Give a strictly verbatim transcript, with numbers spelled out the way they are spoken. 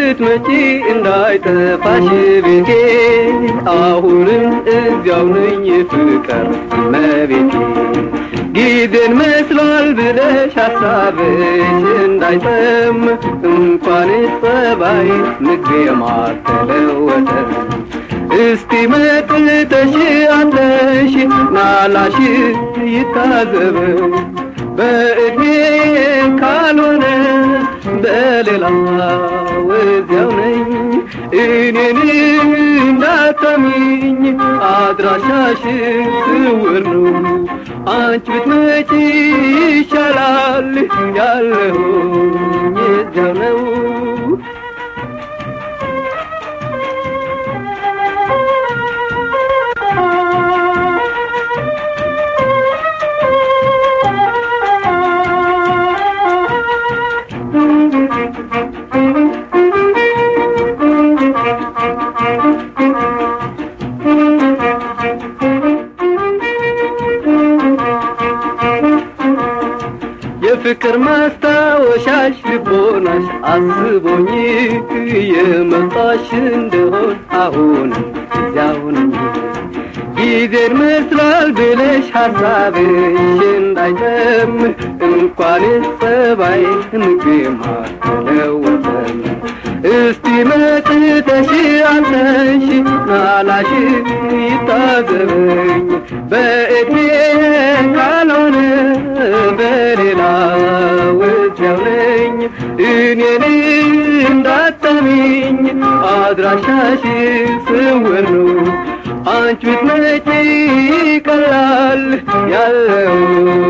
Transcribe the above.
ብትመጪ እንዳይጠፋሽ ቤቴ አሁንም እዚያው ነኝ ፍቅር እመቤቴ ጊዜን መስሏል ብለሽ ሐሳብሽ እንዳይጠም እንኳን ጸባይ ምግቤም አልተለወጠ እስቲ መጥተሽ አንተሽ ናላሽ ይታዘበው በእድሜ ካልሆነ በሌላ ወዚያው ነኝ እኔን እንዳታሚኝ አድራሻሽ ስውር ነው አንቺ ብትመጪ ይሻላል ያለሁኝ እዚያው ነው የፍቅር ማስታወሻሽ ልቦናሽ አስቦኝ የመጣሽ እንደሆን አሁን እዚያው ነኝ ጊዜን መስሏል ብለሽ ሐሳብሽ እንዳይጠም እንኳን ጸባይ ምግቤም አልተለወጠም እስቲ መጥተሽ አንተሽ ናላሽ ይታዘበኝ በእድሜ ካልሆነ በሌላ ወዚያው ነኝ እኔን እንዳታሚኝ አድራሻሽ ስውር ነው አንቺ ብትመጪ ይቀላል ያለው